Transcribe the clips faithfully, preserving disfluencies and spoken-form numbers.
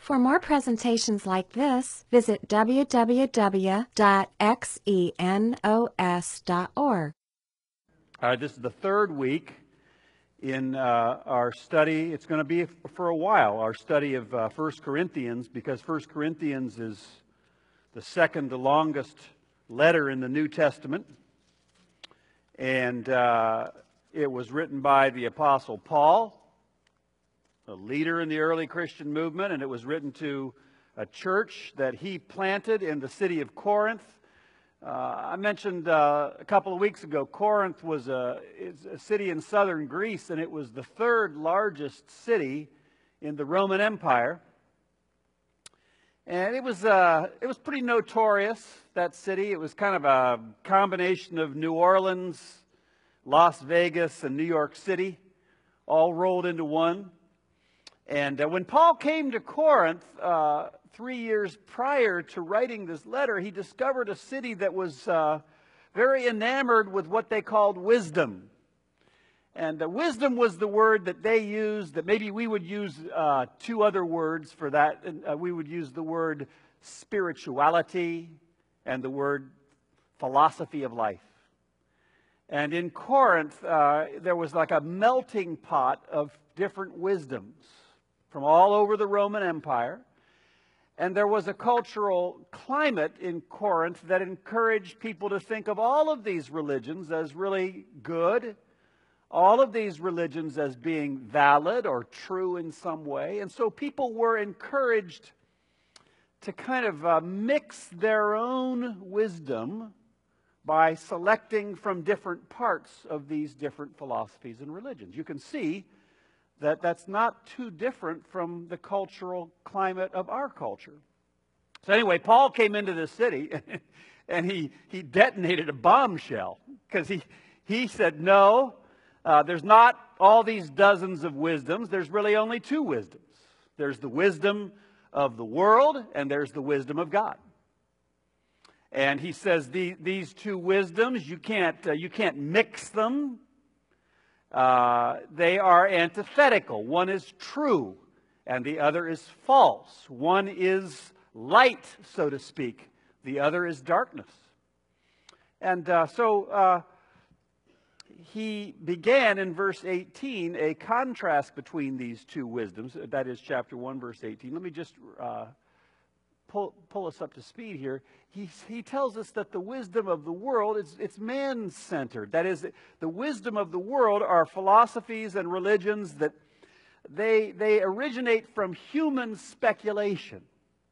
For more presentations like this, visit w w w dot xenos dot org. Uh, this is the third week in uh, our study. It's going to be for a while, our study of uh, First Corinthians, because First Corinthians is the second longest letter in the New Testament. And uh, it was written by the Apostle Paul, a leader in the early Christian movement, and it was written to a church that he planted in the city of Corinth. Uh, I mentioned uh, a couple of weeks ago, Corinth was a, it's a city in southern Greece, and it was the third largest city in the Roman Empire. And it was, uh, it was pretty notorious, that city. It was kind of a combination of New Orleans, Las Vegas, and New York City, all rolled into one. And uh, when Paul came to Corinth uh, three years prior to writing this letter, he discovered a city that was uh, very enamored with what they called wisdom. And uh, wisdom was the word that they used, that maybe we would use uh, two other words for that. Uh, we would use the word spirituality and the word philosophy of life. And in Corinth, uh, there was like a melting pot of different wisdoms from all over the Roman Empire. And there was a cultural climate in Corinth that encouraged people to think of all of these religions as really good, all of these religions as being valid or true in some way. And so people were encouraged to kind of uh, mix their own wisdom by selecting from different parts of these different philosophies and religions. You can see that that's not too different from the cultural climate of our culture. So anyway, Paul came into this city and he, he detonated a bombshell because he, he said, no, uh, there's not all these dozens of wisdoms. There's really only two wisdoms. There's the wisdom of the world and there's the wisdom of God. And he says the, these two wisdoms, you can't, uh, you can't mix them. Uh, they are antithetical. One is true and the other is false. One is light, so to speak. The other is darkness. And uh, so uh, he began in verse eighteen a contrast between these two wisdoms. That is chapter one, verse eighteen. Let me just uh, pull, pull us up to speed here. He, he tells us that the wisdom of the world, is it's man-centered. That is, the wisdom of the world are philosophies and religions that they, they originate from human speculation.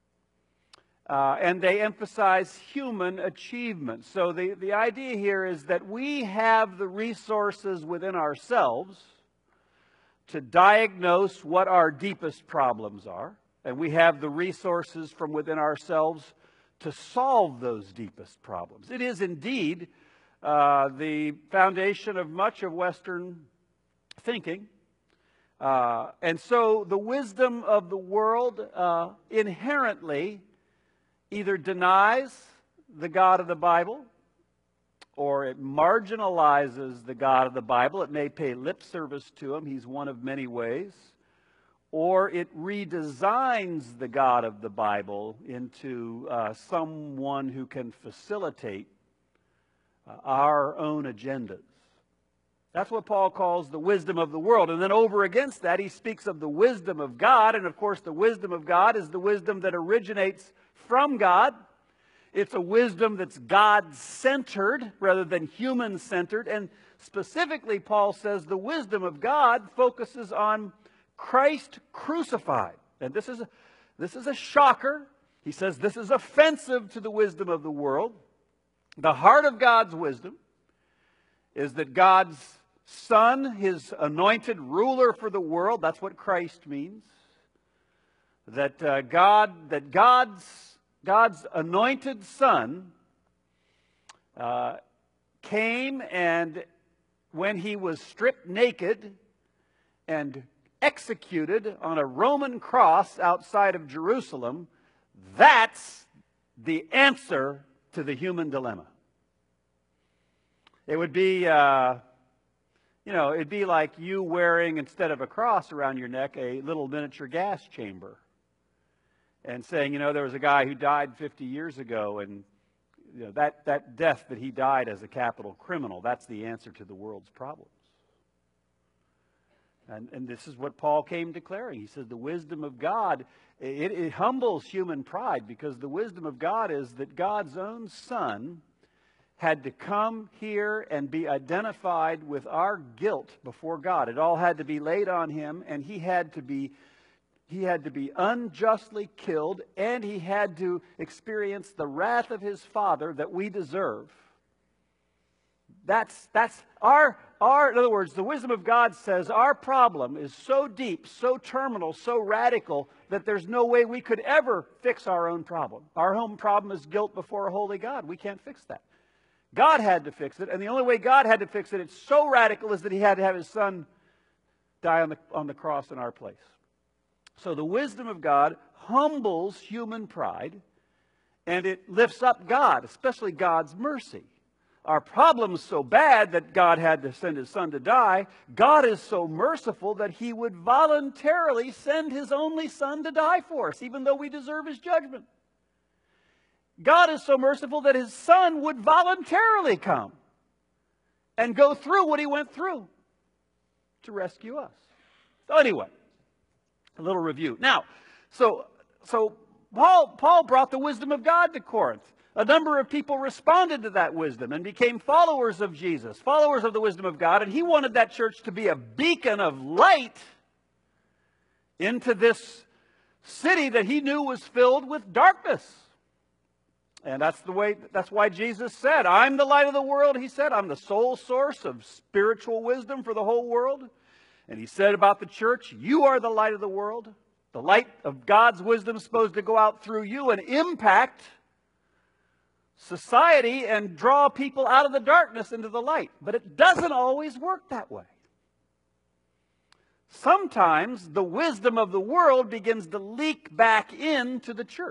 Uh, and they emphasize human achievement. So the, the idea here is that we have the resources within ourselves to diagnose what our deepest problems are. And we have the resources from within ourselves to solve those deepest problems. It is indeed uh, the foundation of much of Western thinking. Uh, and so the wisdom of the world uh, inherently either denies the God of the Bible or it marginalizes the God of the Bible. It may pay lip service to him. He's one of many ways. Or it redesigns the God of the Bible into uh, someone who can facilitate uh, our own agendas. That's what Paul calls the wisdom of the world. And then over against that, he speaks of the wisdom of God. And of course, the wisdom of God is the wisdom that originates from God. It's a wisdom that's God-centered rather than human-centered. And specifically, Paul says the wisdom of God focuses on Christ crucified. And this is a, this is a shocker. He says this is offensive to the wisdom of the world. The heart of God's wisdom is that God's Son, his anointed ruler for the world, that's what Christ means. That uh, God, that God's God's anointed Son uh, came, and when he was stripped naked and executed on a Roman cross outside of Jerusalem, that's the answer to the human dilemma. It would be, uh, you know, it'd be like you wearing, instead of a cross around your neck, a little miniature gas chamber. and saying, you know, there was a guy who died fifty years ago, and you know, that, that death that he died as a capital criminal, that's the answer to the world's problems. And, and this is what Paul came declaring. He says the wisdom of God, it, it humbles human pride, because the wisdom of God is that God's own Son had to come here and be identified with our guilt before God. It all had to be laid on him, and he had to be he had to be unjustly killed, and he had to experience the wrath of his Father that we deserve. That's that's our our in other words, the wisdom of God says our problem is so deep, so terminal, so radical that there's no way we could ever fix our own problem. Our own problem is guilt before a holy God. We can't fix that. God had to fix it, and the only way God had to fix it, it's so radical, is that he had to have his Son die on the, on the cross in our place. So the wisdom of God humbles human pride, and it lifts up God, especially God's mercy. Our problem is so bad that God had to send his Son to die. God is so merciful that he would voluntarily send his only Son to die for us, even though we deserve his judgment. God is so merciful that his Son would voluntarily come and go through what he went through to rescue us. So anyway, a little review. Now, so, so Paul, Paul brought the wisdom of God to Corinth. A number of people responded to that wisdom and became followers of Jesus, followers of the wisdom of God, and he wanted that church to be a beacon of light into this city that he knew was filled with darkness. And that's the way, that's why Jesus said, I'm the light of the world. He said, I'm the sole source of spiritual wisdom for the whole world. And he said about the church, you are the light of the world. The light of God's wisdom is supposed to go out through you and impact society and draw people out of the darkness into the light. But it doesn't always work that way. Sometimes the wisdom of the world begins to leak back into the church.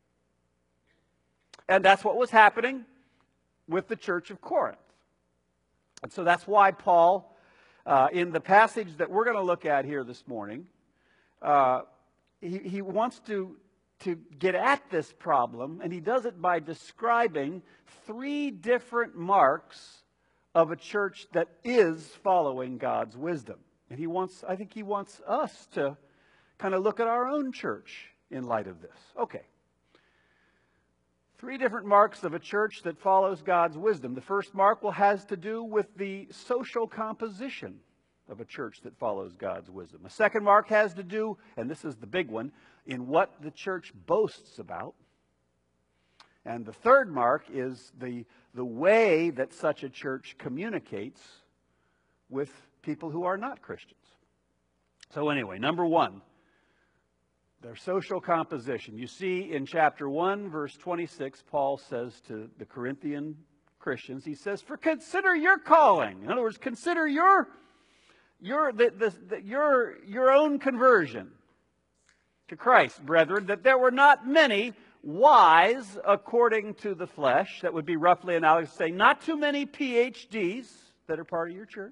And that's what was happening with the church of Corinth. And so that's why Paul, uh, in the passage that we're going to look at here this morning, uh, he, he wants to, to get at this problem, and he does it by describing three different marks of a church that is following God's wisdom. And he wants, I think he wants us to kind of look at our own church in light of this. Okay. Three different marks of a church that follows God's wisdom. The first mark will has to do with the social composition of a church that follows God's wisdom. The second mark has to do, and this is the big one, in what the church boasts about. And the third mark is the, the way that such a church communicates with people who are not Christians. So anyway, number one, their social composition. You see in chapter one, verse twenty-six, Paul says to the Corinthian Christians, he says, for consider your calling. In other words, consider your, your, the, the, the, your, your own conversion to Christ, brethren, that there were not many wise according to the flesh. That would be roughly analogous to saying not too many P H Ds that are part of your church.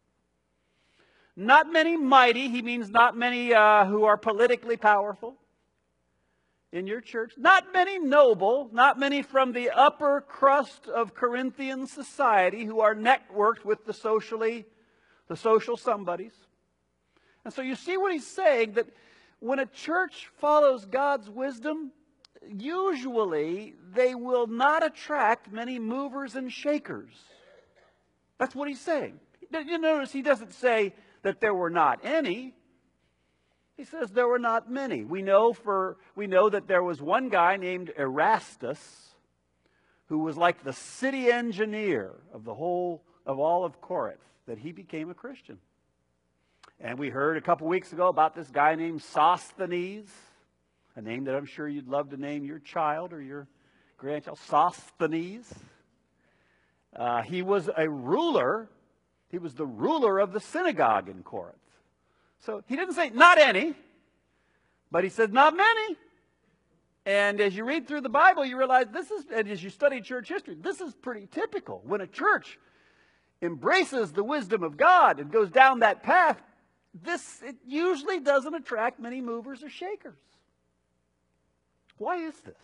Not many mighty, he means not many uh, who are politically powerful in your church. Not many noble, not many from the upper crust of Corinthian society who are networked with the socially, the social somebodies. And so you see what he's saying, that when a church follows God's wisdom, usually they will not attract many movers and shakers. That's what he's saying. You notice he doesn't say that there were not any. He says there were not many. We know for we know that there was one guy named Erastus who was like the city engineer of the whole of all of Corinth, that he became a Christian. And we heard a couple weeks ago about this guy named Sosthenes, a name that I'm sure you'd love to name your child or your grandchild, Sosthenes. Uh, he was a ruler. He was the ruler of the synagogue in Corinth. So he didn't say not any, but he said not many. And as you read through the Bible, you realize this is, and as you study church history, this is pretty typical. When a church embraces the wisdom of God and goes down that path, this it usually doesn't attract many movers or shakers. Why is this?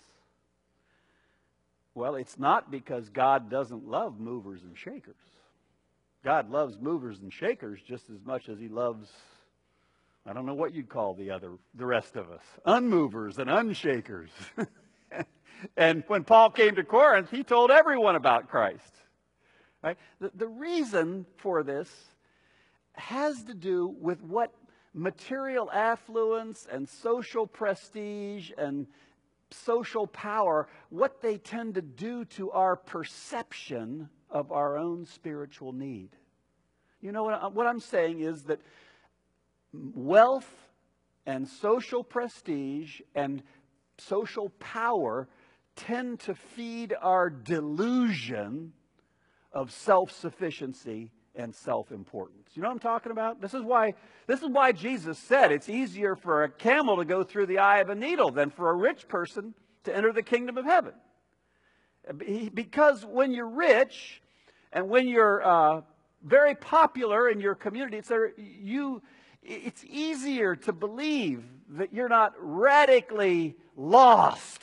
Well, it's not because God doesn't love movers and shakers. God loves movers and shakers just as much as he loves, I don't know what you'd call the other, the rest of us, unmovers and unshakers. And when Paul came to Corinth, he told everyone about Christ. Right? The, the reason for this has to do with what material affluence and social prestige and social power, what they tend to do to our perception of our own spiritual need. You know, what, I, what I'm saying is that wealth and social prestige and social power tend to feed our delusion of self-sufficiency and self-importance. You know what I'm talking about? This is why this is why Jesus said it's easier for a camel to go through the eye of a needle than for a rich person to enter the kingdom of heaven. Because when you're rich and when you're uh, very popular in your community, it's, you, it's easier to believe that you're not radically lost.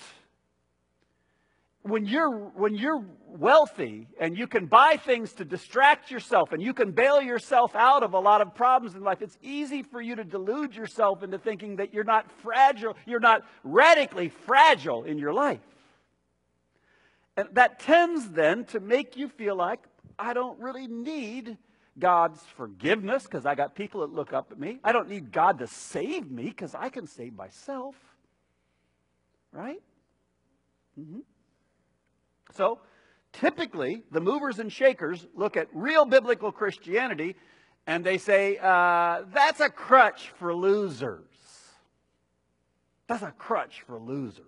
When you're, when you're wealthy and you can buy things to distract yourself and you can bail yourself out of a lot of problems in life, it's easy for you to delude yourself into thinking that you're not fragile, you're not radically fragile in your life. And that tends then to make you feel like, I don't really need God's forgiveness because I got people that look up at me. I don't need God to save me because I can save myself. Right? Mm-hmm. So, typically, the movers and shakers look at real biblical Christianity and they say, uh, that's a crutch for losers. That's a crutch for losers.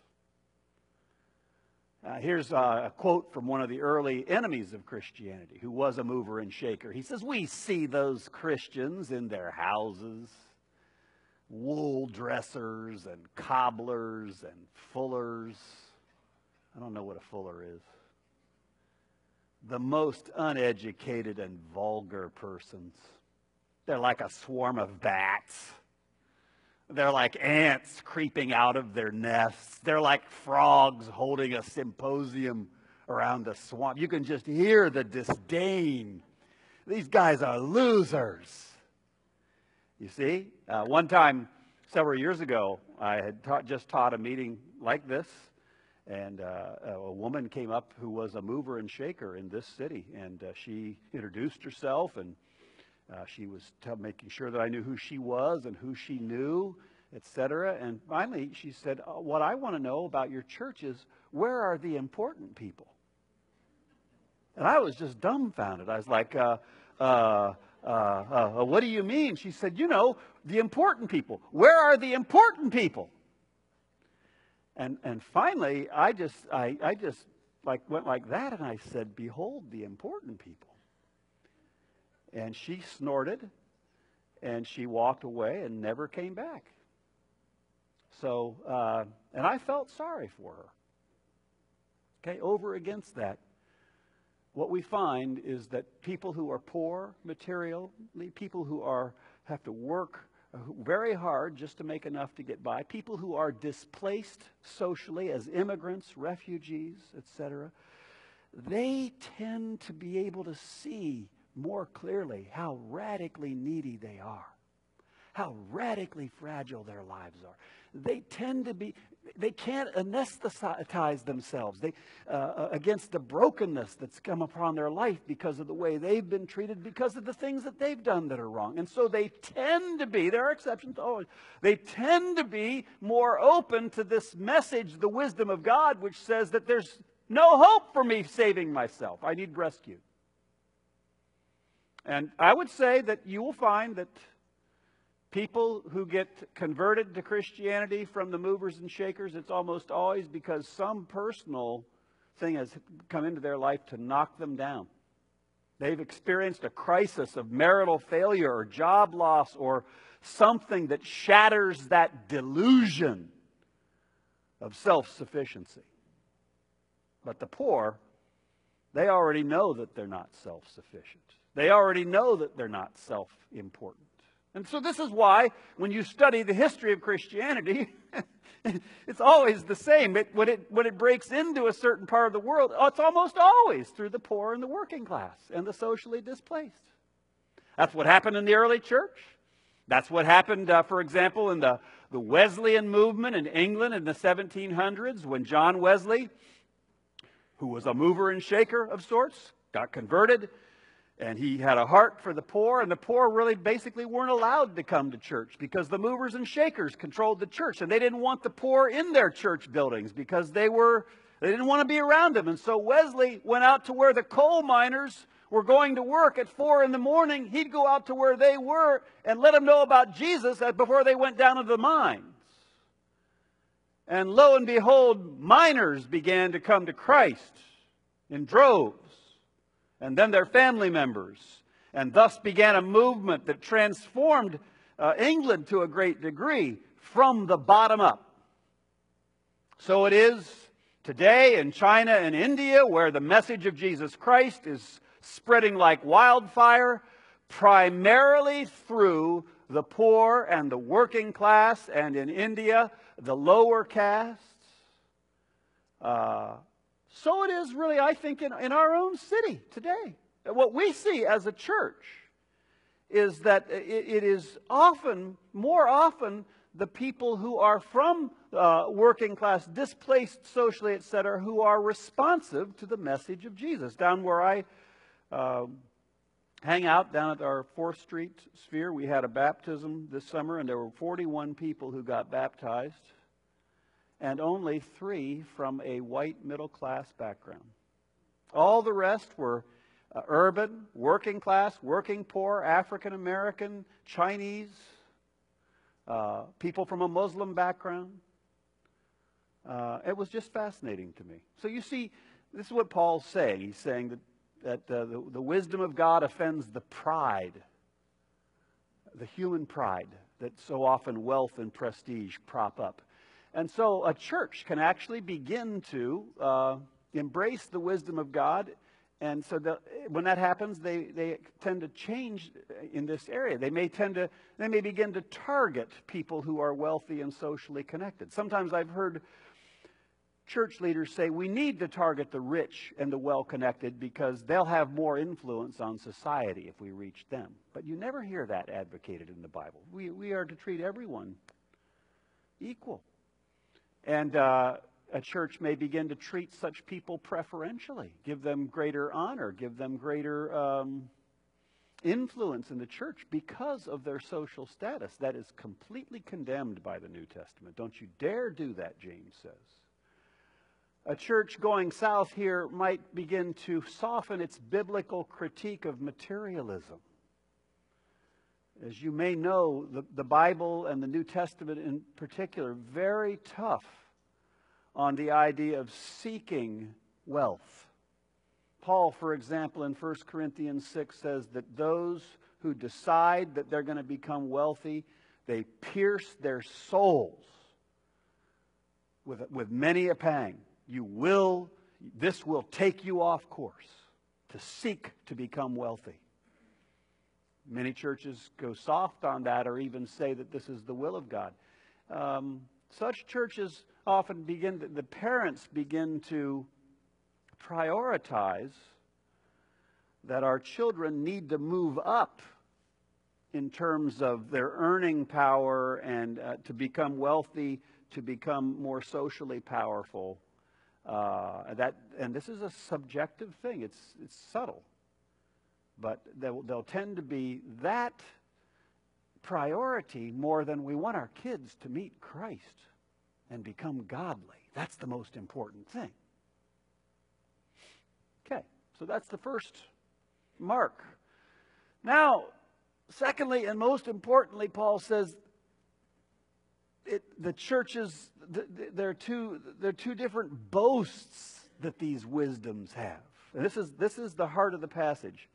Uh, here's a quote from one of the early enemies of Christianity, who was a mover and shaker. He says, we see those Christians in their houses, wool dressers and cobblers and fullers. I don't know what a fuller is. The most uneducated and vulgar persons. They're like a swarm of bats. They're like ants creeping out of their nests. They're like frogs holding a symposium around a swamp. You can just hear the disdain. These guys are losers. You see, uh, one time, several years ago, I had taught, just taught a meeting like this. And uh, a woman came up who was a mover and shaker in this city. And uh, she introduced herself, and uh, she was t- making sure that I knew who she was and who she knew, et cetera. And finally, she said, oh, what I want to know about your church is, where are the important people? And I was just dumbfounded. I was like, uh, uh, uh, uh, what do you mean? She said, you know, the important people. Where are the important people? And and finally, I just I, I just like went like that, and I said, "Behold, the important people." And she snorted, and she walked away and never came back. So, uh, and I felt sorry for her. Okay, over against that, what we find is that people who are poor materially, people who are have to work very hard just to make enough to get by, people who are displaced socially as immigrants, refugees, et cetera, they tend to be able to see more clearly how radically needy they are, how radically fragile their lives are. They tend to be, they can't anesthetize themselves they, uh, against the brokenness that's come upon their life because of the way they've been treated, because of the things that they've done that are wrong. And so they tend to be, there are exceptions always, they tend to be more open to this message, the wisdom of God, which says that there's no hope for me saving myself. I need rescue. And I would say that you will find that people who get converted to Christianity from the movers and shakers, it's almost always because some personal thing has come into their life to knock them down. They've experienced a crisis of marital failure or job loss or something that shatters that delusion of self-sufficiency. But the poor, they already know that they're not self-sufficient. They already know that they're not self-important. And so this is why, when you study the history of Christianity, It's always the same. It, when, it, when it breaks into a certain part of the world, it's almost always through the poor and the working class and the socially displaced. That's what happened in the early church. That's what happened, uh, for example, in the, the Wesleyan movement in England in the seventeen hundreds, when John Wesley, who was a mover and shaker of sorts, got converted. And he had a heart for the poor, and the poor really basically weren't allowed to come to church because the movers and shakers controlled the church, and they didn't want the poor in their church buildings because they were they didn't want to be around them. And so Wesley went out to where the coal miners were going to work at four in the morning. He'd go out to where they were and let them know about Jesus before they went down to the mines. And lo and behold, miners began to come to Christ in droves. And then their family members. And thus began a movement that transformed uh, England to a great degree from the bottom up. So it is today in China and India, where the message of Jesus Christ is spreading like wildfire, primarily through the poor and the working class, and in India, the lower castes. Uh, So it is really, I think, in, in our own city today. What we see as a church is that it, it is often, more often, the people who are from uh, working class, displaced socially, et cetera, who are responsive to the message of Jesus. Down where I uh, hang out, down at our fourth Street Sphere, we had a baptism this summer, and there were forty-one people who got baptized. And only three from a white middle-class background. All the rest were uh, urban, working class, working poor, African-American, Chinese, uh, people from a Muslim background. Uh, it was just fascinating to me. So you see, this is what Paul's saying. He's saying that, that uh, the, the wisdom of God offends the pride, the human pride that so often wealth and prestige prop up. And so a church can actually begin to uh, embrace the wisdom of God. And so the, when that happens, they, they tend to change in this area. They may tend to, they may begin to target people who are wealthy and socially connected. Sometimes I've heard church leaders say we need to target the rich and the well-connected because they'll have more influence on society if we reach them. But you never hear that advocated in the Bible. We, we are to treat everyone equal. And uh, a church may begin to treat such people preferentially, give them greater honor, give them greater um, influence in the church because of their social status. That is completely condemned by the New Testament. Don't you dare do that, James says. A church going south here might begin to soften its biblical critique of materialism. As you may know, the, the Bible and the New Testament in particular, very tough on the idea of seeking wealth. Paul, for example, in First Corinthians six says that those who decide that they're going to become wealthy, they pierce their souls with, with many a pang. You will, this will take you off course to seek to become wealthy. Many churches go soft on that or even say that this is the will of God. Um, such churches often begin, to, the parents begin to prioritize that our children need to move up in terms of their earning power and uh, to become wealthy, to become more socially powerful. Uh, that, and this is a subjective thing. It's, it's subtle. But they'll, they'll tend to be that priority more than we want our kids to meet Christ and become godly. That's the most important thing. Okay, so that's the first mark. Now, secondly, and most importantly, Paul says it, the churches, th- th- there are two, there are two different boasts that these wisdoms have. And this is, this is the heart of the passage.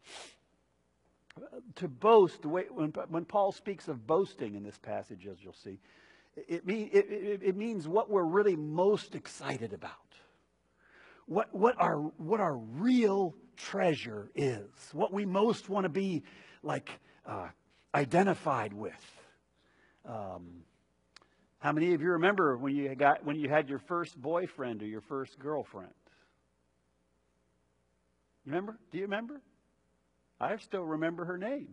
To boast, the way, when, when Paul speaks of boasting in this passage, as you'll see, it, mean, it, it, it means what we're really most excited about. What, what, our, what our real treasure is. What we most want to be like uh, identified with. Um, How many of you remember when you got when you had your first boyfriend or your first girlfriend? You remember? Do you remember? I still remember her name.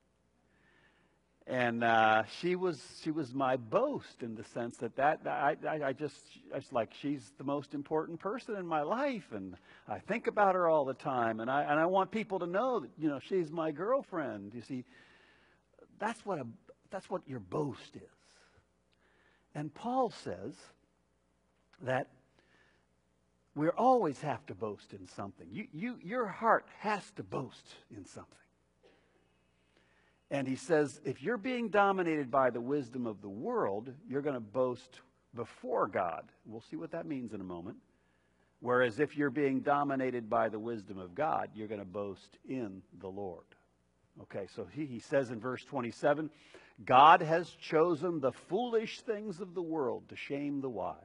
And uh, she was she was my boast in the sense that that I, I, I just I was like, she's the most important person in my life, and I think about her all the time, and I and I want people to know that, you know, she's my girlfriend. You see, that's what a that's what your boast is. And Paul says that we always have to boast in something. You you your heart has to boast in something. And he says, if you're being dominated by the wisdom of the world, you're going to boast before God. We'll see what that means in a moment. Whereas if you're being dominated by the wisdom of God, you're going to boast in the Lord. Okay, so he, he says in verse twenty-seven, God has chosen the foolish things of the world to shame the wise.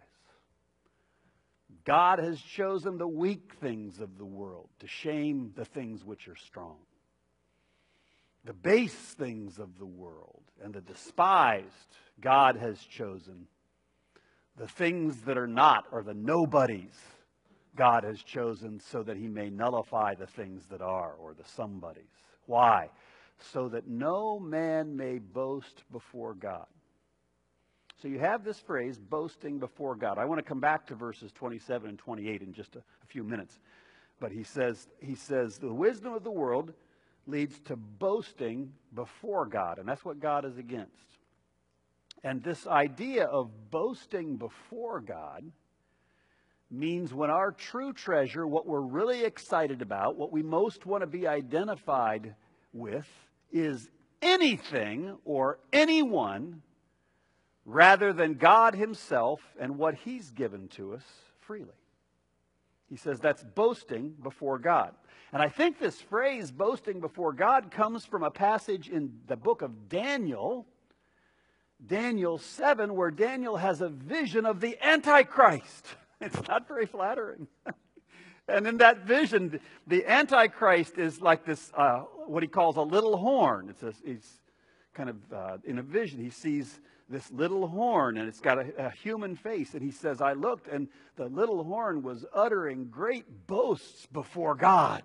God has chosen the weak things of the world to shame the things which are strong. The base things of the world and the despised, God has chosen. The things that are not, or the nobodies, God has chosen so that he may nullify the things that are, or the somebodies. Why? So that no man may boast before God. So you have this phrase, boasting before God. I want to come back to verses twenty-seven and twenty-eight in just a, a few minutes. But he says, he says, the wisdom of the world leads to boasting before God, and that's what God is against. And this idea of boasting before God means when our true treasure, what we're really excited about, what we most want to be identified with, is anything or anyone rather than God himself and what he's given to us freely. He says that's boasting before God. And I think this phrase, boasting before God, comes from a passage in the book of Daniel, Daniel seven, where Daniel has a vision of the Antichrist. It's not very flattering. And in that vision, the Antichrist is like this, uh, what he calls a little horn. It's a, he's kind of, uh, in a vision, he sees this little horn, and it's got a, a human face. And he says, I looked, and the little horn was uttering great boasts before God.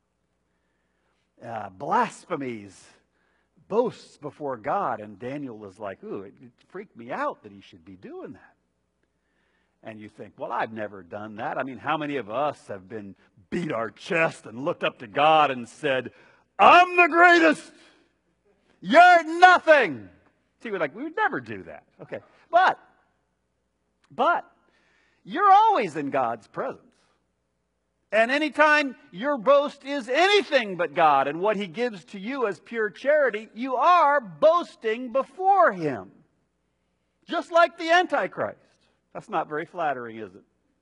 Uh, blasphemies, boasts before God. And Daniel was like, ooh, it, it freaked me out that he should be doing that. And you think, well, I've never done that. I mean, how many of us have been beat our chest and looked up to God and said, I'm the greatest. You're nothing. See, we're like, we would never do that. Okay. But, but, you're always in God's presence. And anytime your boast is anything but God and what he gives to you as pure charity, you are boasting before him. Just like the Antichrist. That's not very flattering, is it?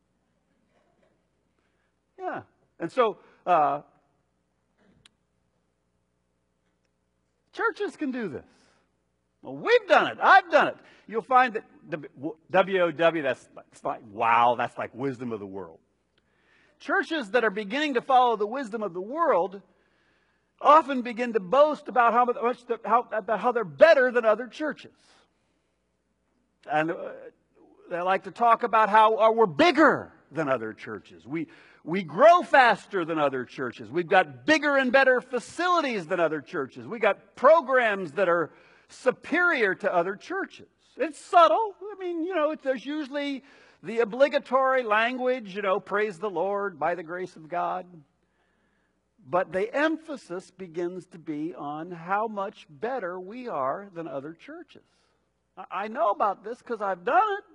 Yeah. And so, uh, churches can do this. Well, we've done it. I've done it. You'll find that W O W, that's, that's like, wow, that's like wisdom of the world. Churches that are beginning to follow the wisdom of the world often begin to boast about how much, how, about how they're better than other churches. And uh, they like to talk about how uh, we're bigger than other churches. We, we grow faster than other churches. We've got bigger and better facilities than other churches. We got programs that are superior to other churches. It's subtle. I mean, you know, it, there's usually the obligatory language, you know, praise the Lord by the grace of God. But the emphasis begins to be on how much better we are than other churches. I know about this because I've done it.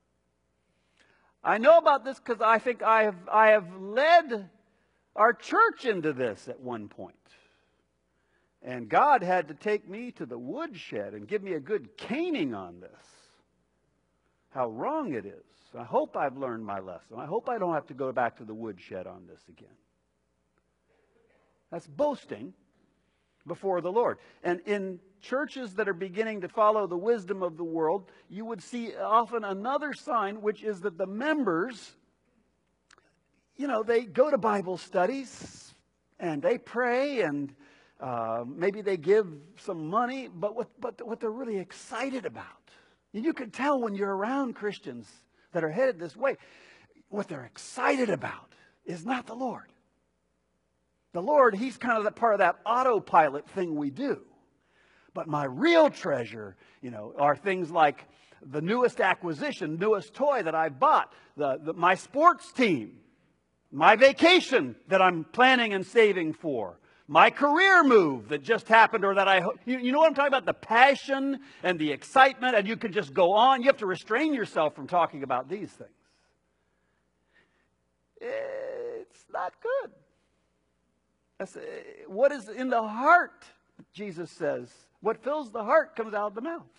I know about this because I think I have, I have led our church into this at one point. And God had to take me to the woodshed and give me a good caning on this. How wrong it is. I hope I've learned my lesson. I hope I don't have to go back to the woodshed on this again. That's boasting before the Lord. And in churches that are beginning to follow the wisdom of the world, you would see often another sign, which is that the members, you know, they go to Bible studies and they pray and uh, maybe they give some money, but what, but what they're really excited about And you can tell when you're around Christians that are headed this way, what they're excited about is not the Lord. The Lord, He's kind of that part of that autopilot thing we do. But my real treasure, you know, are things like the newest acquisition, newest toy that I've bought, the, the, my sports team, my vacation that I'm planning and saving for, my career move that just happened or that I, you, you know what I'm talking about? The passion and the excitement, and you can just go on. You have to restrain yourself from talking about these things. It's not good. That's, what is in the heart, Jesus says, what fills the heart comes out of the mouth.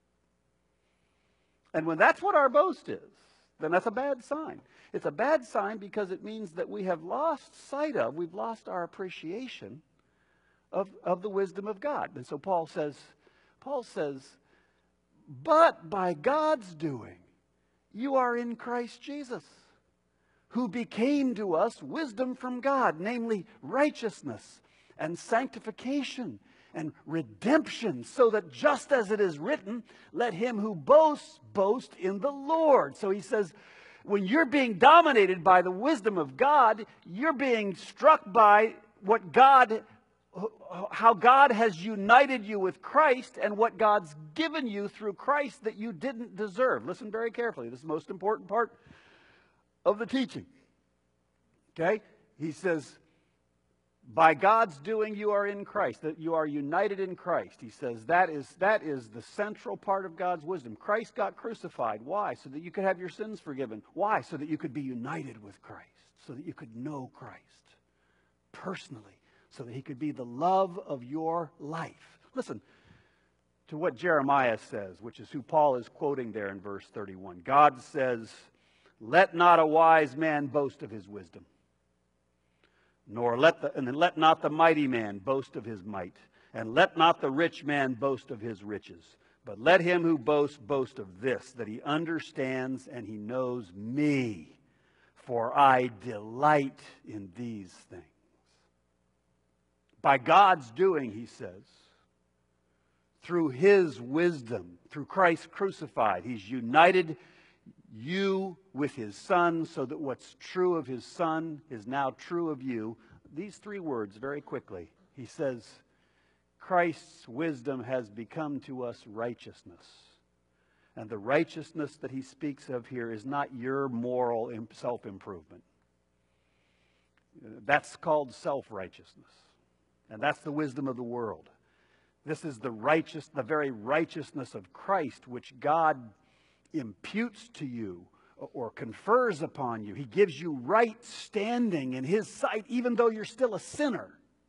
And when that's what our boast is, then that's a bad sign. It's a bad sign because it means that we have lost sight of, we've lost our appreciation of, of the wisdom of God. And so Paul says, Paul says, but by God's doing, you are in Christ Jesus, who became to us wisdom from God, namely righteousness and sanctification and redemption, so that just as it is written, let him who boasts, boast in the Lord. So he says, when you're being dominated by the wisdom of God, you're being struck by what God, how God has united you with Christ and what God's given you through Christ that you didn't deserve. Listen very carefully. This is the most important part of the teaching. Okay? He says, by God's doing, you are in Christ, that you are united in Christ. He says that is, that is the central part of God's wisdom. Christ got crucified. Why? So that you could have your sins forgiven. Why? So that you could be united with Christ. So that you could know Christ personally. So that He could be the love of your life. Listen to what Jeremiah says, which is who Paul is quoting there in verse thirty-one. God says, let not a wise man boast of his wisdom, nor let the, and let not the mighty man boast of his might, and let not the rich man boast of his riches, but let him who boasts boast of this, that he understands and he knows me, for I delight in these things. By God's doing, he says, through His wisdom, through Christ crucified, He's united you with His Son, so that what's true of His Son is now true of you. These three words very quickly. He says, Christ's wisdom has become to us righteousness. And the righteousness that he speaks of here is not your moral self-improvement. That's called self-righteousness. And that's the wisdom of the world. This is the righteous, the very righteousness of Christ, which God imputes to you or confers upon you. He gives you right standing in His sight, even though you're still a sinner.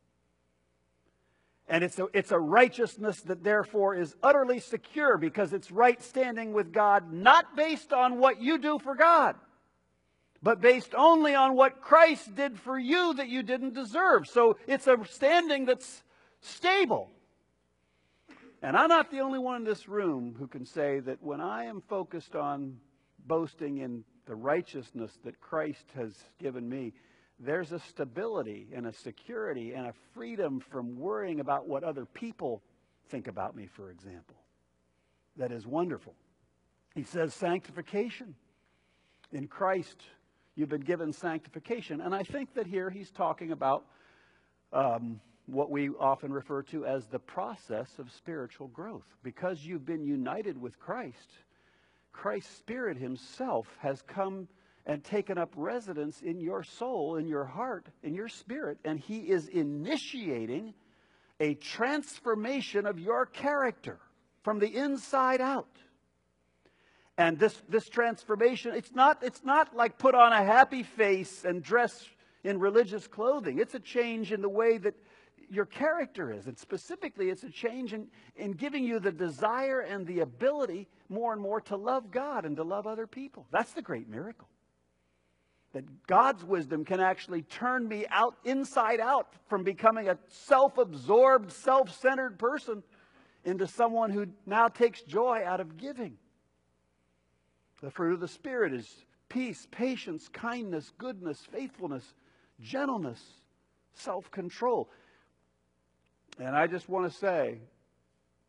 And it's a, it's a righteousness that therefore is utterly secure because it's right standing with God, not based on what you do for God, but based only on what Christ did for you that you didn't deserve. So it's a standing that's stable. And I'm not the only one in this room who can say that when I am focused on boasting in the righteousness that Christ has given me, there's a stability and a security and a freedom from worrying about what other people think about me, for example. That is wonderful. He says sanctification. In Christ, you've been given sanctification. And I think that here he's talking about um, what we often refer to as the process of spiritual growth. Because you've been united with Christ, Christ's Spirit Himself has come and taken up residence in your soul, in your heart, in your spirit, and He is initiating a transformation of your character from the inside out. And this, this transformation, it's not, it's not like put on a happy face and dress in religious clothing. It's a change in the way that your character is. And specifically, it's a change in, in giving you the desire and the ability more and more to love God and to love other people. That's the great miracle. That God's wisdom can actually turn me out, inside out, from becoming a self-absorbed, self-centered person into someone who now takes joy out of giving. The fruit of the Spirit is peace, patience, kindness, goodness, faithfulness, gentleness, self-control. And I just want to say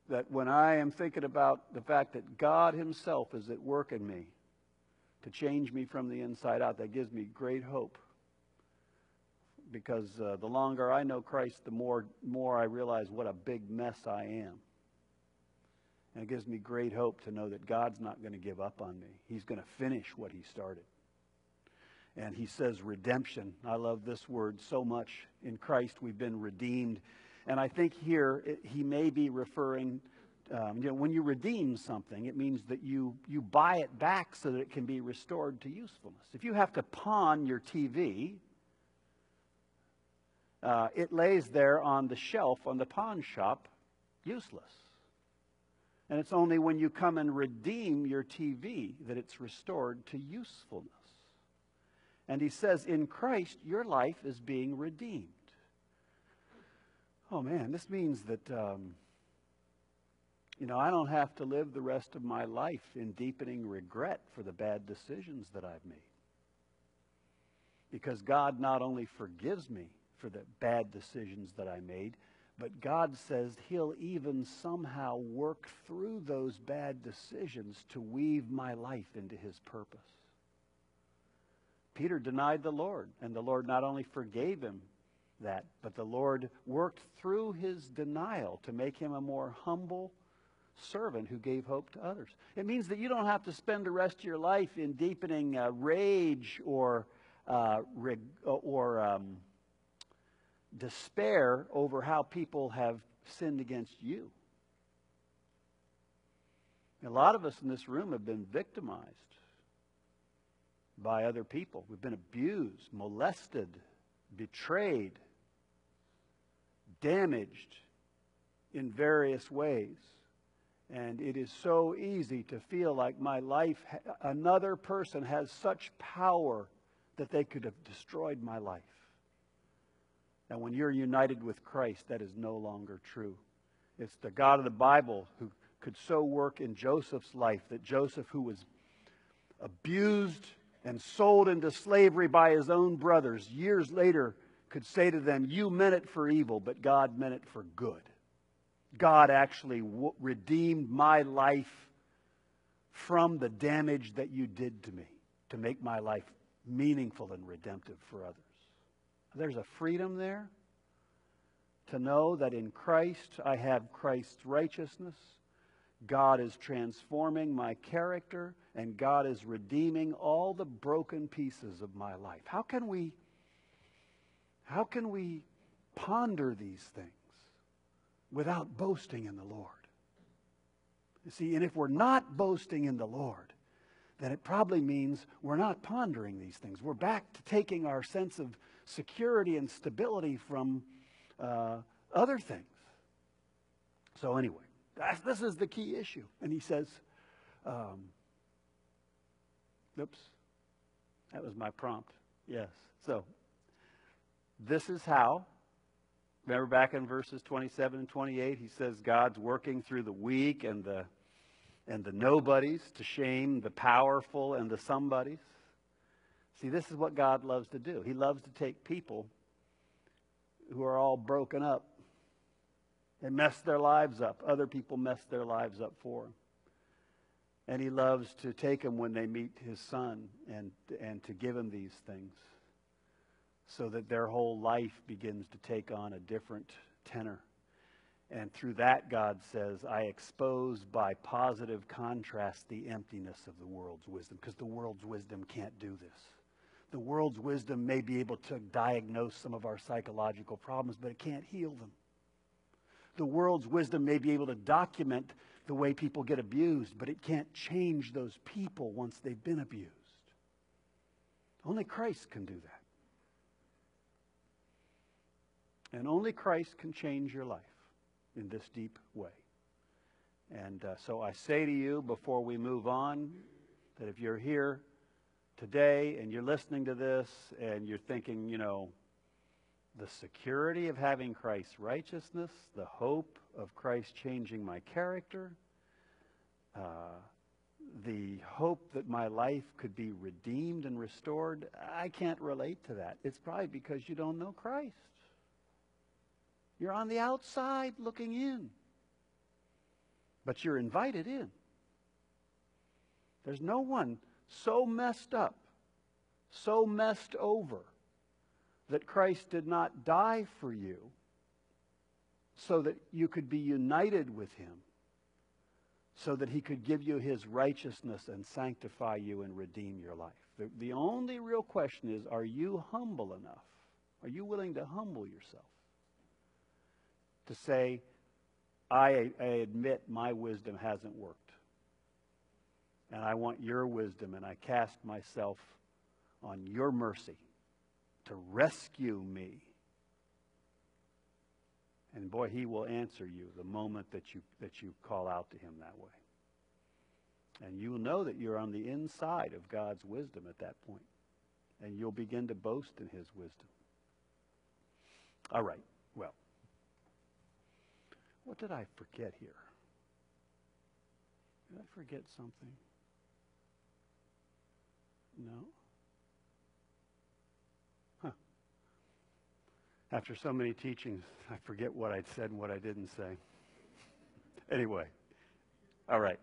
that when I am thinking about the fact that God himself is at work in me to change me from the inside out, that gives me great hope. Because uh, the longer I know Christ, the more, more I realize what a big mess I am. And it gives me great hope to know that God's not going to give up on me. He's going to finish what he started. And he says redemption. I love this word so much. In Christ we've been redeemed. And I think here it, he may be referring, um, you know, when you redeem something, it means that you, you buy it back so that it can be restored to usefulness. If you have to pawn your T V, uh, it lays there on the shelf on the pawn shop, useless. And it's only when you come and redeem your T V that it's restored to usefulness. And he says, in Christ, your life is being redeemed. Oh man, this means that, um, you know, I don't have to live the rest of my life in deepening regret for the bad decisions that I've made. Because God not only forgives me for the bad decisions that I made, but God says he'll even somehow work through those bad decisions to weave my life into his purpose. Peter denied the Lord, and the Lord not only forgave him that, but the Lord worked through his denial to make him a more humble servant who gave hope to others. It means that you don't have to spend the rest of your life in deepening uh, rage or uh, reg- or um, despair over how people have sinned against you. A lot of us in this room have been victimized by other people. We've been abused, molested, betrayed, damaged in various ways. And it is so easy to feel like my life, another person has such power that they could have destroyed my life. And when you're united with Christ, that is no longer true. It's the God of the Bible who could so work in Joseph's life that Joseph, who was abused and sold into slavery by his own brothers, years later could say to them, you meant it for evil, but God meant it for good. God actually w- redeemed my life from the damage that you did to me to make my life meaningful and redemptive for others. There's a freedom there to know that in Christ I have Christ's righteousness. God is transforming my character, and God is redeeming all the broken pieces of my life. How can we, how can we ponder these things without boasting in the Lord? You see, and if we're not boasting in the Lord, then it probably means we're not pondering these things. We're back to taking our sense of security and stability from uh, other things. So anyway, that's, this is the key issue. And he says, um, oops, that was my prompt. Yes. So this is how. Remember back in verses twenty-seven and twenty-eight, he says God's working through the weak and the and the nobodies to shame the powerful and the somebodies. See, this is what God loves to do. He loves to take people who are all broken up and mess their lives up. Other people mess their lives up for him. And he loves to take them when they meet his son and, and to give them these things so that their whole life begins to take on a different tenor. And through that, God says, I expose by positive contrast the emptiness of the world's wisdom, because the world's wisdom can't do this. The world's wisdom may be able to diagnose some of our psychological problems, but it can't heal them. The world's wisdom may be able to document the way people get abused, but it can't change those people once they've been abused. Only Christ can do that. And only Christ can change your life in this deep way. And uh, so I say to you before we move on that if you're here today and you're listening to this and you're thinking, you know, the security of having Christ's righteousness, the hope of Christ changing my character, uh, the hope that my life could be redeemed and restored, I can't relate to that. It's probably because you don't know Christ. You're on the outside looking in. But you're invited in. There's no one so messed up, so messed over, that Christ did not die for you so that you could be united with him, so that he could give you his righteousness and sanctify you and redeem your life. The, the only real question is, are you humble enough? Are you willing to humble yourself? To say, I, I admit my wisdom hasn't worked. And I want your wisdom, and I cast myself on your mercy to rescue me. And boy, he will answer you the moment that you that you call out to him that way. And you'll know that you're on the inside of God's wisdom at that point. And you'll begin to boast in his wisdom. All right, well, what did I forget here? Did I forget something? No? Huh. After so many teachings, I forget what I'd said and what I didn't say. Anyway, all right.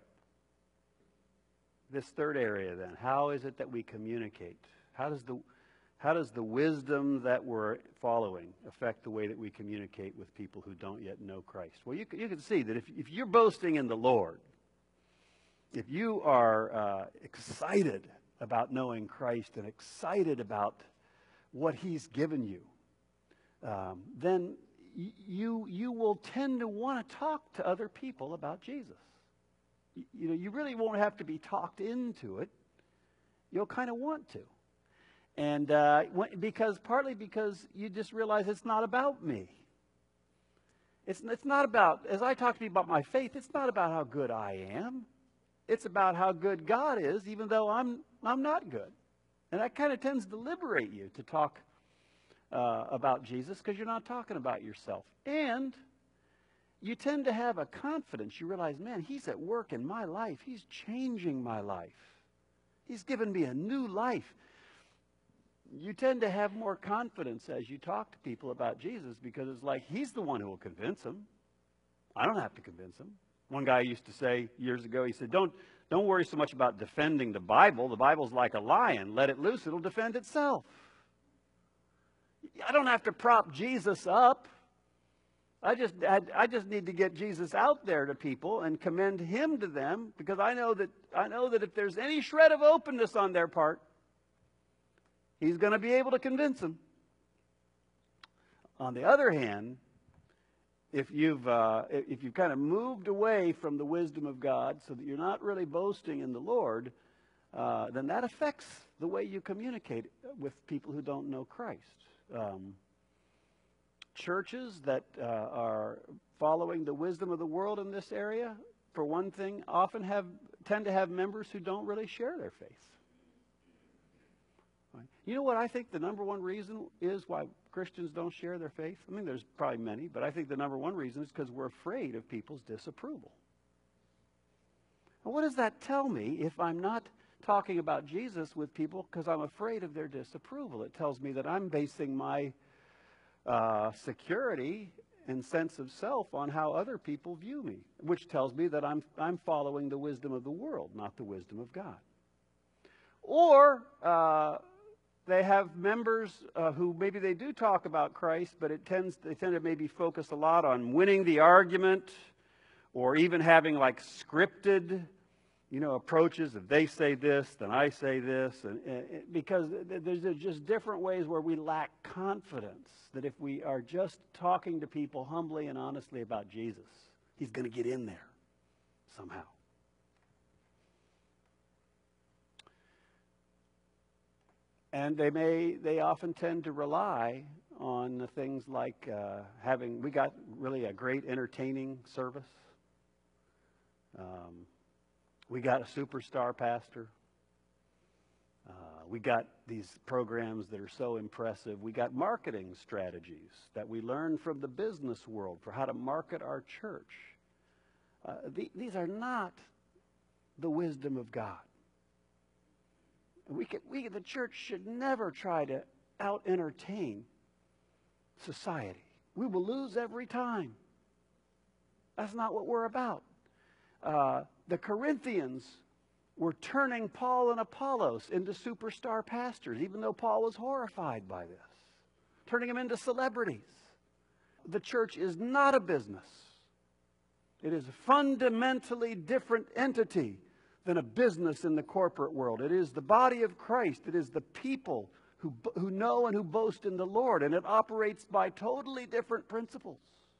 This third area then, how is it that we communicate? How does the how does the wisdom that we're following affect the way that we communicate with people who don't yet know Christ? Well, you can, you can see that if, if you're boasting in the Lord, if you are uh, excited about knowing Christ and excited about what he's given you, um, then y- you you will tend to want to talk to other people about Jesus. Y- you know, you really won't have to be talked into it. You'll kind of want to. And uh, when, because partly because you just realize it's not about me. It's, it's not about, as I talk to people about my faith, it's not about how good I am. It's about how good God is, even though I'm I'm not good. And that kind of tends to liberate you to talk uh, about Jesus, because you're not talking about yourself. And you tend to have a confidence. You realize, man, he's at work in my life. He's changing my life. He's given me a new life. You tend to have more confidence as you talk to people about Jesus, because it's like he's the one who will convince them. I don't have to convince them. One guy used to say years ago, he said, don't, don't worry so much about defending the Bible. The Bible's like a lion. Let it loose, it'll defend itself. I don't have to prop Jesus up. I just, I, I just need to get Jesus out there to people and commend him to them, because I know that, I know that if there's any shred of openness on their part, he's going to be able to convince them. On the other hand, if you've uh, if you've kind of moved away from the wisdom of God so that you're not really boasting in the Lord, uh, then that affects the way you communicate with people who don't know Christ. Um, churches that uh, are following the wisdom of the world in this area, for one thing, often have tend to have members who don't really share their faith. You know what I think the number one reason is why Christians don't share their faith? I mean, there's probably many, but I think the number one reason is because we're afraid of people's disapproval. And what does that tell me if I'm not talking about Jesus with people because I'm afraid of their disapproval? It tells me that I'm basing my uh, security and sense of self on how other people view me, which tells me that I'm, I'm following the wisdom of the world, not the wisdom of God. Or uh, they have members uh, who maybe they do talk about Christ, but it tends they tend to maybe focus a lot on winning the argument, or even having like scripted, you know, approaches. If they say this, then I say this, and, and because there's just different ways where we lack confidence that if we are just talking to people humbly and honestly about Jesus, he's going to get in there somehow. And they may, they often tend to rely on the things like uh, having, we got really a great entertaining service. Um, we got a superstar pastor. Uh, we got these programs that are so impressive. We got marketing strategies that we learn from the business world for how to market our church. Uh, the, these are not the wisdom of God. We, can, we, the church should never try to out-entertain society. We will lose every time. That's not what we're about. uh, the Corinthians were turning Paul and Apollos into superstar pastors, even though Paul was horrified by this, turning them into celebrities. The church is not a business. It is a fundamentally different entity than a business in the corporate world. It is the body of Christ. It is the people who, who know and who boast in the Lord, and it operates by totally different principles.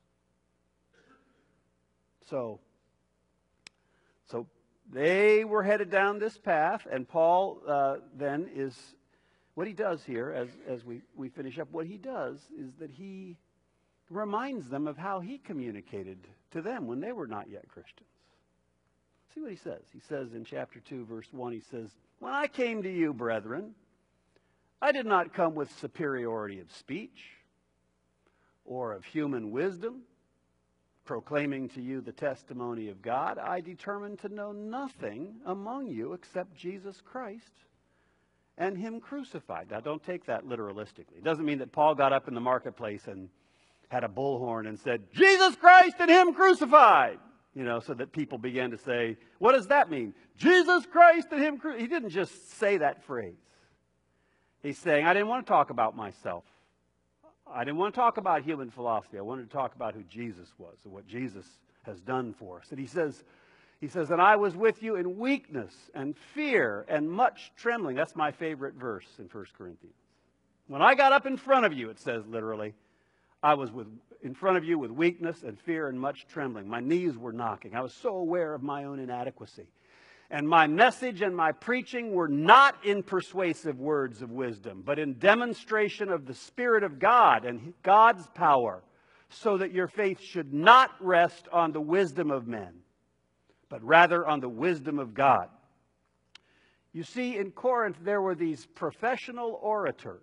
So, so they were headed down this path, and Paul uh, then is, what he does here, as, as we, we finish up, what he does is that he reminds them of how he communicated to them when they were not yet Christians. See what he says. He says in chapter two, verse one, he says, "When I came to you, brethren, I did not come with superiority of speech or of human wisdom, proclaiming to you the testimony of God. I determined to know nothing among you except Jesus Christ and him crucified." Now, don't take that literalistically. It doesn't mean that Paul got up in the marketplace and had a bullhorn and said, "Jesus Christ and him crucified." You know, so that people began to say, what does that mean? Jesus Christ and him crucified. He didn't just say that phrase. He's saying, I didn't want to talk about myself. I didn't want to talk about human philosophy. I wanted to talk about who Jesus was and what Jesus has done for us. And he says, he says, "And I was with you in weakness and fear and much trembling." That's my favorite verse in First Corinthians. When I got up in front of you, it says literally, I was with, in front of you with weakness and fear and much trembling. My knees were knocking. I was so aware of my own inadequacy. And my message and my preaching were not in persuasive words of wisdom, but in demonstration of the Spirit of God and God's power, so that your faith should not rest on the wisdom of men, but rather on the wisdom of God. You see, in Corinth, there were these professional orators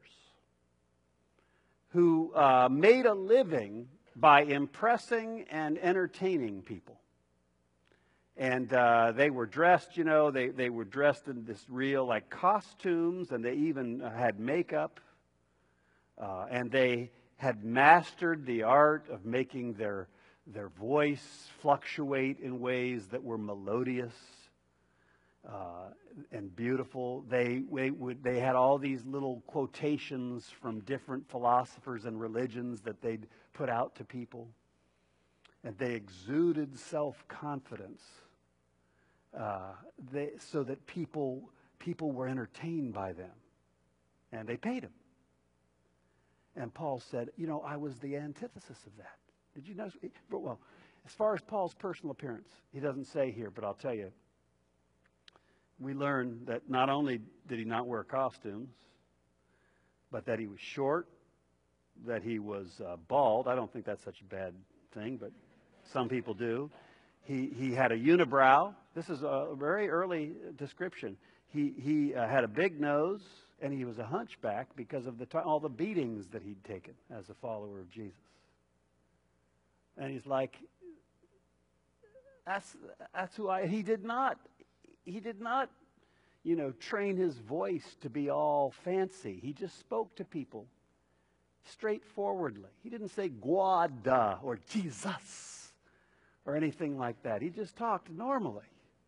who uh, made a living by impressing and entertaining people. And uh, they were dressed, you know, they, they were dressed in this real, like, costumes, and they even had makeup. Uh, and they had mastered the art of making their, their voice fluctuate in ways that were melodious uh, and beautiful. They, they, would, they had all these little quotations from different philosophers and religions that they'd put out to people. And they exuded self-confidence uh, they, so that people, people were entertained by them. And they paid them. And Paul said, you know, I was the antithesis of that. Did you notice? Well, as far as Paul's personal appearance, he doesn't say here, but I'll tell you, we learn that not only did he not wear costumes, but that he was short, that he was uh, bald. I don't think that's such a bad thing, but some people do. He, he had a unibrow. This is a very early description. He, he uh, had a big nose, and he was a hunchback because of the t- all the beatings that he'd taken as a follower of Jesus. And he's like, that's, that's who I... He did not... He did not, you know, train his voice to be all fancy. He just spoke to people straightforwardly. He didn't say "Guada" or "Jesus" or anything like that. He just talked normally.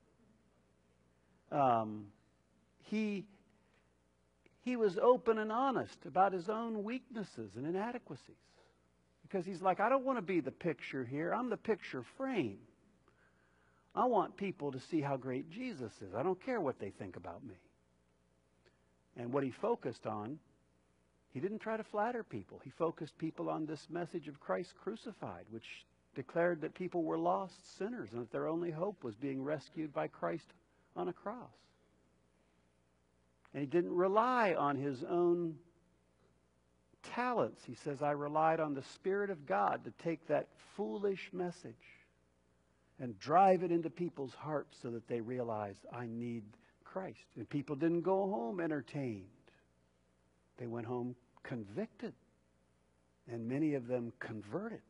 Um, he, he was open and honest about his own weaknesses and inadequacies. Because he's like, I don't want to be the picture here. I'm the picture frame. I want people to see how great Jesus is. I don't care what they think about me. And what he focused on, he didn't try to flatter people. He focused people on this message of Christ crucified, which declared that people were lost sinners and that their only hope was being rescued by Christ on a cross. And he didn't rely on his own talents. He says, I relied on the Spirit of God to take that foolish message and drive it into people's hearts so that they realize, I need Christ. And people didn't go home entertained. They went home convicted. And many of them converted.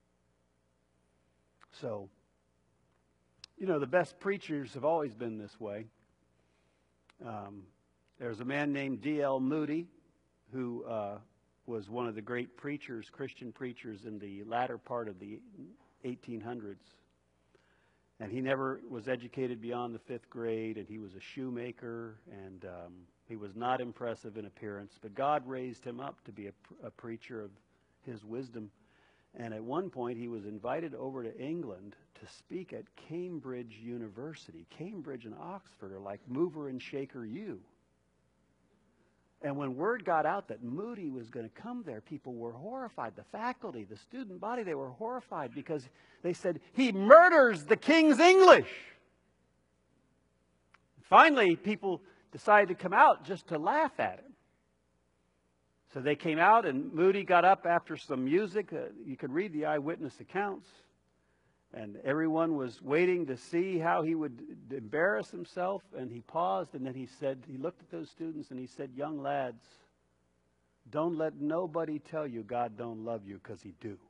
So, you know, the best preachers have always been this way. Um, there's a man named D L Moody who uh, was one of the great preachers, Christian preachers in the latter part of the eighteen hundreds. And he never was educated beyond the fifth grade, and he was a shoemaker, and um, he was not impressive in appearance. But God raised him up to be a, a preacher of his wisdom. And at one point, he was invited over to England to speak at Cambridge University. Cambridge and Oxford are like mover and shaker U. And when word got out that Moody was going to come there, people were horrified. The faculty, the student body, they were horrified because they said, he murders the King's English. Finally, people decided to come out just to laugh at him. So they came out, and Moody got up after some music. Uh, you could read the eyewitness accounts. And everyone was waiting to see how he would embarrass himself. And he paused, and then he said, he looked at those students and he said, young lads, don't let nobody tell you God don't love you, because he do.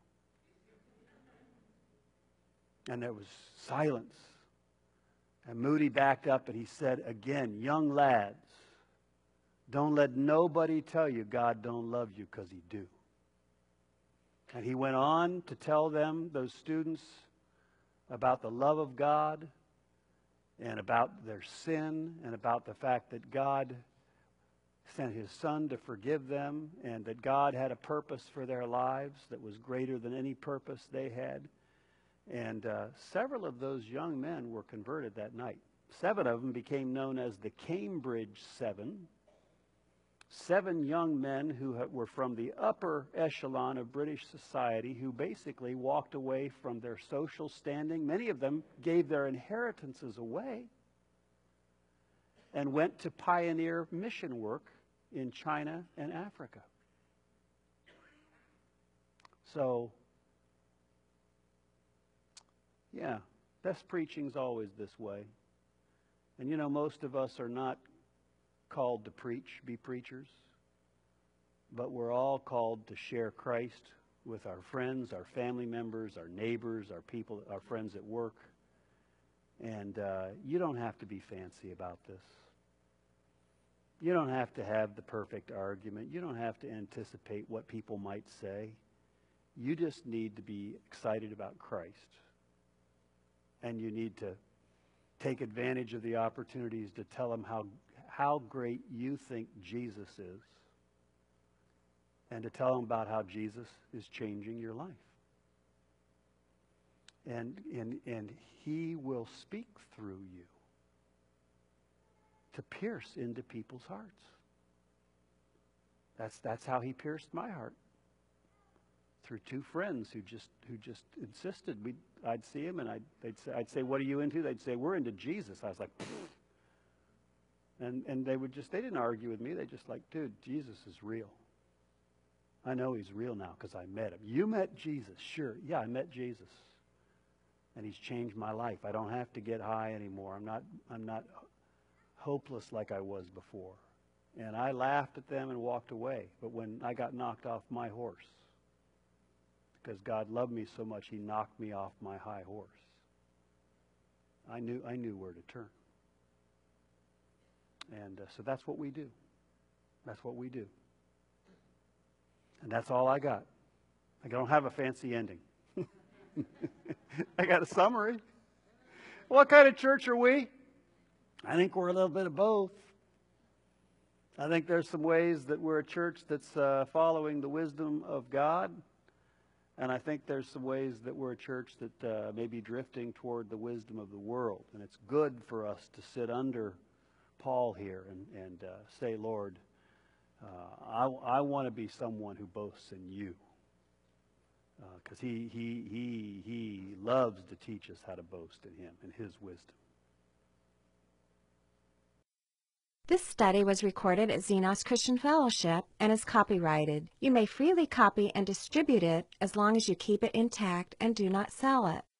And there was silence. And Moody backed up and he said again, young lads, don't let nobody tell you God don't love you, because he do. And he went on to tell them, those students, about the love of God and about their sin and about the fact that God sent his Son to forgive them and that God had a purpose for their lives that was greater than any purpose they had. And uh, several of those young men were converted that night. Seven of them became known as the Cambridge Seven. Seven young men who were from the upper echelon of British society, who basically walked away from their social standing. Many of them gave their inheritances away and went to pioneer mission work in China and Africa. So, yeah, best preaching's always this way. And you know, most of us are not called to preach, be preachers, but we're all called to share Christ with our friends, our family members, our neighbors, our people, our friends at work. And uh, you don't have to be fancy about this. You don't have to have the perfect argument. You don't have to anticipate what people might say. You just need to be excited about Christ. And you need to take advantage of the opportunities to tell them how how great you think Jesus is, and to tell them about how Jesus is changing your life. And, and, and he will speak through you to pierce into people's hearts. That's, that's how he pierced my heart. Through two friends who just who just insisted. We'd, I'd see him and I'd, they'd say, I'd say, what are you into? They'd say, we're into Jesus. I was like, pfft. And, and they would just, they didn't argue with me. They just like, dude, Jesus is real. I know he's real now because I met him. You met Jesus? Sure. Yeah, I met Jesus. And he's changed my life. I don't have to get high anymore. I'm not, I'm not hopeless like I was before. And I laughed at them and walked away. But when I got knocked off my horse, because God loved me so much, he knocked me off my high horse. I knew, I knew where to turn. And uh, so that's what we do. That's what we do. And that's all I got. I don't have a fancy ending. I got a summary. What kind of church are we? I think we're a little bit of both. I think there's some ways that we're a church that's uh, following the wisdom of God. And I think there's some ways that we're a church that uh, may be drifting toward the wisdom of the world. And it's good for us to sit under Paul here and, and uh, say, Lord, uh, I, I want to be someone who boasts in you. Because uh, he, he, he, he loves to teach us how to boast in him and his wisdom. This study was recorded at Xenos Christian Fellowship and is copyrighted. You may freely copy and distribute it as long as you keep it intact and do not sell it.